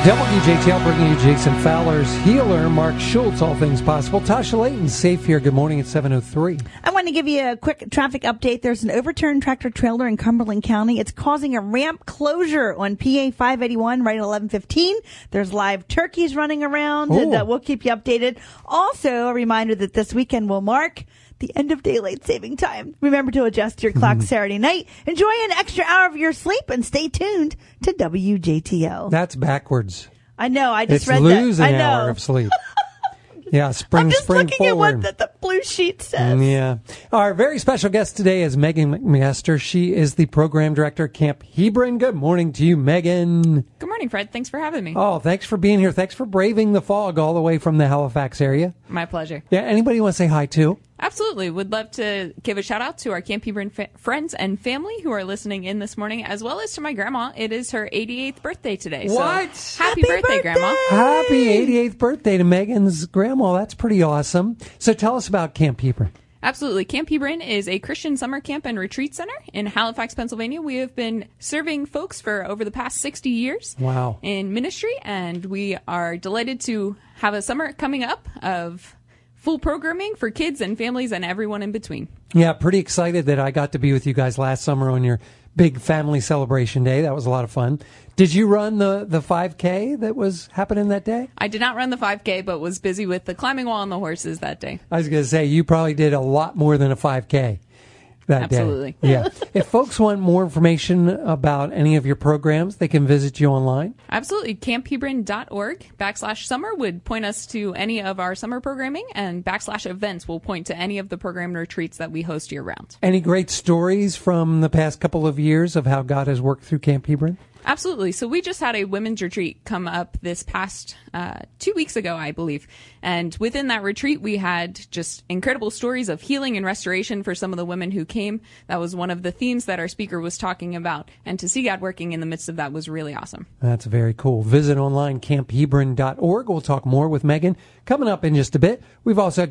WJTL bringing you Jason Fowler's Healer, Mark Schultz, All Things Possible. Tasha Layton, safe here. Good morning at 7:03. I want to give you a quick traffic update. There's an overturned tractor trailer in Cumberland County. It's causing a ramp closure on PA 581 right at 11:15. There's live turkeys running around, and we'll keep you updated. Also, a reminder that this weekend will mark the end of daylight saving time. Remember to adjust your clock Saturday night. Enjoy an extra hour of your sleep and stay tuned to WJTL. That's backwards. I know. I just it's read lose that. an I know. hour of sleep. Yeah, spring I'm just looking forward. at what the blue sheet says. Yeah. Our very special guest today is Megan McMaster. She is the program director at Camp Hebron. Good morning to you, Megan. Good morning, Fred. Thanks for having me. Oh, thanks for being here. Thanks for braving the fog all the way from the Halifax area. My pleasure. Yeah, anybody want to say hi to? Absolutely. Would love to give a shout out to our Camp Hebron friends and family who are listening in this morning, as well as to my grandma. It is her 88th birthday today. What? So happy birthday, Grandma. Happy 88th birthday to Megan's grandma. That's pretty awesome. So tell us about Camp Hebron. Absolutely. Camp Hebron is a Christian summer camp and retreat center in Halifax, Pennsylvania. We have been serving folks for over the past 60 years Wow. in ministry, and we are delighted to have a summer coming up of full programming for kids and families and everyone in between. Yeah, pretty excited that I got to be with you guys last summer on your big family celebration day. That was a lot of fun. Did you run the 5K that was happening that day? I did not run the 5K, but was busy with the climbing wall and the horses that day. I was going to say, you probably did a lot more than a 5K that Absolutely. day. Yeah. If folks want more information about any of your programs, they can visit you online. Absolutely. camphebron.org/summer would point us to any of our summer programming, and /events will point to any of the program retreats that we host year round. Any great stories from the past couple of years of how God has worked through Camp Hebron? Absolutely. So we just had a women's retreat come up this past 2 weeks ago, I believe. And within that retreat, we had just incredible stories of healing and restoration for some of the women who came. That was one of the themes that our speaker was talking about. And to see God working in the midst of that was really awesome. That's very cool. Visit online, camphebron.org. We'll talk more with Megan coming up in just a bit. We've also